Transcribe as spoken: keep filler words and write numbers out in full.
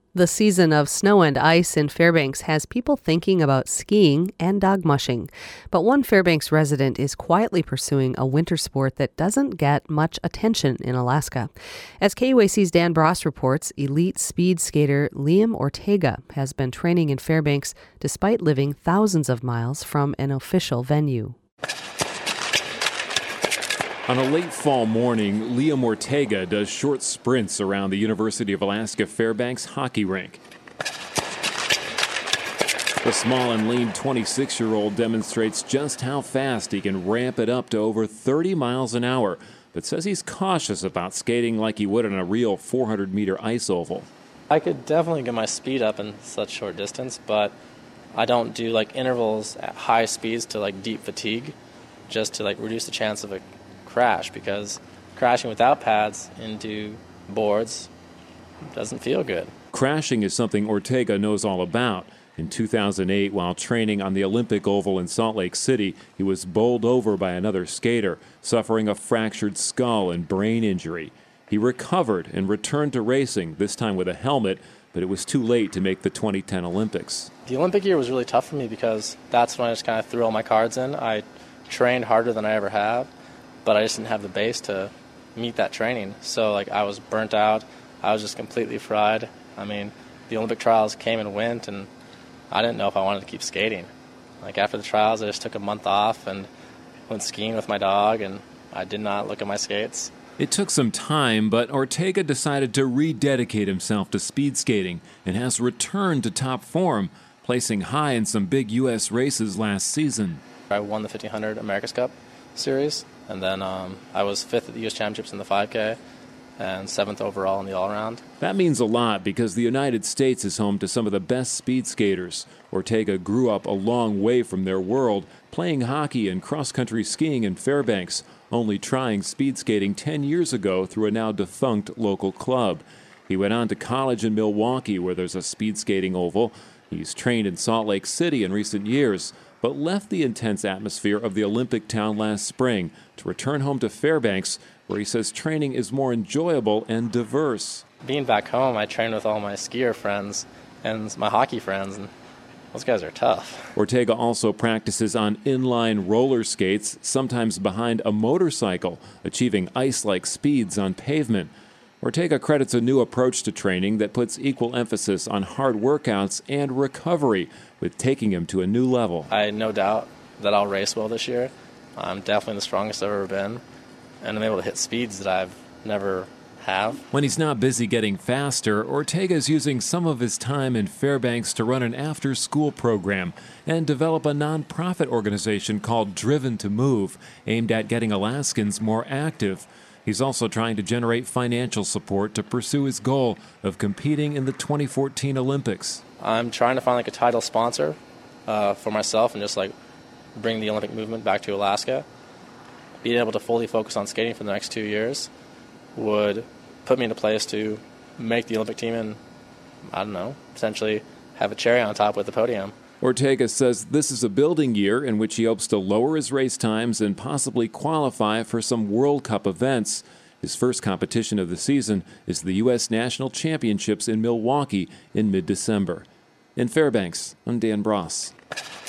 The season of snow and ice in Fairbanks has people thinking about skiing and dog mushing. But one Fairbanks resident is quietly pursuing a winter sport that doesn't get much attention in Alaska. As K U A C's Dan Bross reports, elite speed skater Liam Ortega has been training in Fairbanks despite living thousands of miles from an official venue. On a late fall morning, Liam Ortega does short sprints around the University of Alaska Fairbanks hockey rink. The small and lean twenty-six-year-old demonstrates just how fast he can ramp it up to over thirty miles an hour, but says he's cautious about skating like he would on a real four hundred meter ice oval. I could definitely get my speed up in such short distance, but I don't do like intervals at high speeds to like deep fatigue, just to like reduce the chance of a crash, because crashing without pads into boards doesn't feel good. Crashing is something Ortega knows all about. In two thousand eight, while training on the Olympic Oval in Salt Lake City, he was bowled over by another skater, suffering a fractured skull and brain injury. He recovered and returned to racing, this time with a helmet, but it was too late to make the twenty ten Olympics. The Olympic year was really tough for me because that's when I just kind of threw all my cards in. I trained harder than I ever have, but I just didn't have the base to meet that training. So like I was burnt out. I was just completely fried. I mean, the Olympic trials came and went, and I didn't know if I wanted to keep skating. Like after the trials, I just took a month off and went skiing with my dog, and I did not look at my skates. It took some time, but Ortega decided to rededicate himself to speed skating and has returned to top form, placing high in some big U S races last season. I won the fifteen hundred America's Cup series, and then um, I was fifth at the U S Championships in the five K and seventh overall in the all-around. That means a lot because the United States is home to some of the best speed skaters. Ortega grew up a long way from their world, playing hockey and cross-country skiing in Fairbanks, only trying speed skating ten years ago through a now defunct local club. He went on to college in Milwaukee, where there's a speed skating oval. He's trained in Salt Lake City in recent years, but left the intense atmosphere of the Olympic town last spring to return home to Fairbanks, where he says training is more enjoyable and diverse. Being back home, I trained with all my skier friends and my hockey friends, and those guys are tough. Ortega also practices on inline roller skates, sometimes behind a motorcycle, achieving ice-like speeds on pavement. Ortega credits a new approach to training that puts equal emphasis on hard workouts and recovery, with taking him to a new level. I have no doubt that I'll race well this year. I'm definitely the strongest I've ever been, and I'm able to hit speeds that I've never have. When he's not busy getting faster, Ortega is using some of his time in Fairbanks to run an after-school program and develop a nonprofit organization called Driven to Move, aimed at getting Alaskans more active. He's also trying to generate financial support to pursue his goal of competing in the twenty fourteen Olympics. I'm trying to find like a title sponsor uh, for myself and just like bring the Olympic movement back to Alaska. Being able to fully focus on skating for the next two years would put me in a place to make the Olympic team and, I don't know, potentially have a cherry on top with the podium. Ortega says this is a building year in which he hopes to lower his race times and possibly qualify for some World Cup events. His first competition of the season is the U S National Championships in Milwaukee in mid-December. In Fairbanks, I'm Dan Bross.